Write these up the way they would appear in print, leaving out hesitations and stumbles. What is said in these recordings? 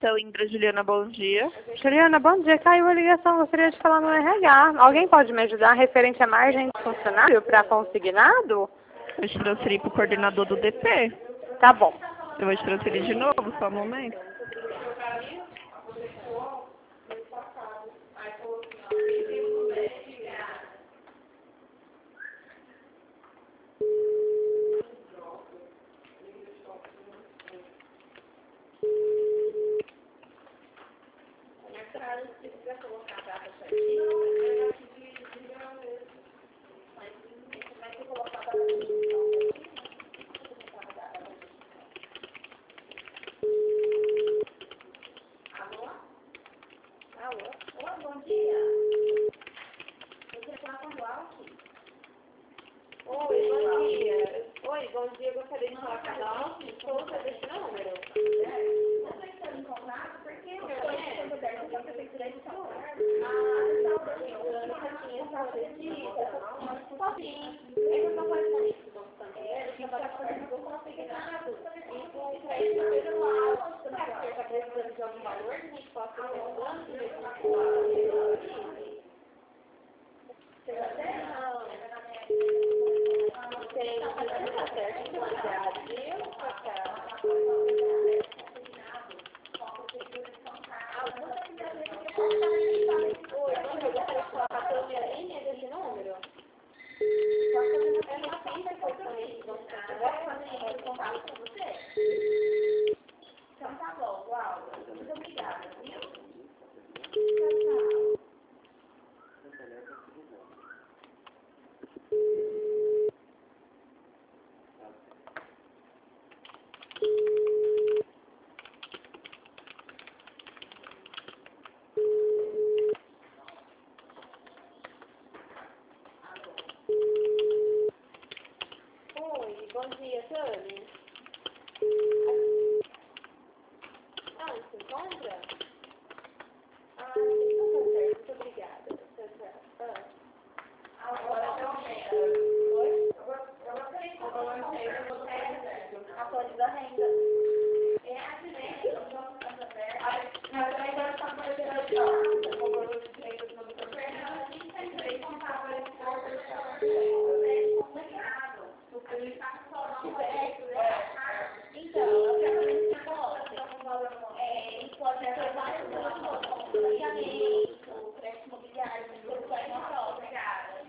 Então, Indra Juliana, bom dia. Juliana, bom dia. Caiu a ligação, gostaria de falar no RH. Alguém pode me ajudar referente à margem de funcionário para consignado? Eu te transferi para o coordenador do DP. Tá bom. Eu vou te transferir de novo, só um momento. Oi, bom dia. Eu gostaria de falar com a Dalci. Souza desse número. Não estou entrando em contato porque eu conheço a prefeitura de São Paulo. Sozinho. Eu estou fazendo isso do Banco Santander. Eu trabalho fazendo o consignado. E com o crédito pessoal. Será que você está precisando de algum valor? A gente pode ter um plano de você já tem? Não. Tem, tá certo. Obrigada, viu? Oi, eu gostaria de falar com a sua linha desse número. Pode fazer uma pergunta importante. Posso fazer um contato com você? Então tá bom, Laura. Muito obrigada, viu? Tchau. Oi, bom dia, Tânia. Ah, se encontra? Ah, então tá certo. Muito obrigada. Tchau. Agora eu Oi? Eu gostaria de a folha da renda. É a direita do Banco Santander. Na verdade, agora está aparecendo aqui, ó. O valor de direito do Banco Santander. A gente tem direito a pagar esse valor de então, eu quero saber se você coloca um valor, pode ter vários valores, financiamento, crédito imobiliário, tudo vai na prova. Obrigada.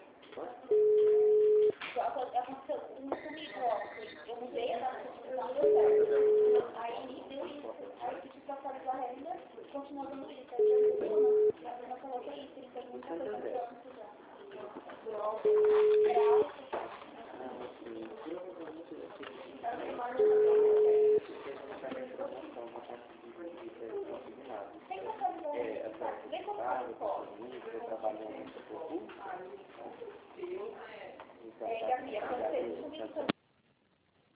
Aconteceu comigo, ó, eu mudei a data de não deu certo. Aí deu isso, aí eu tive que atualizar a renda, continua dando isso, aí eu não coloquei isso, ele tem muita coisa antes já. Gabi, aconteceu isso comigo também.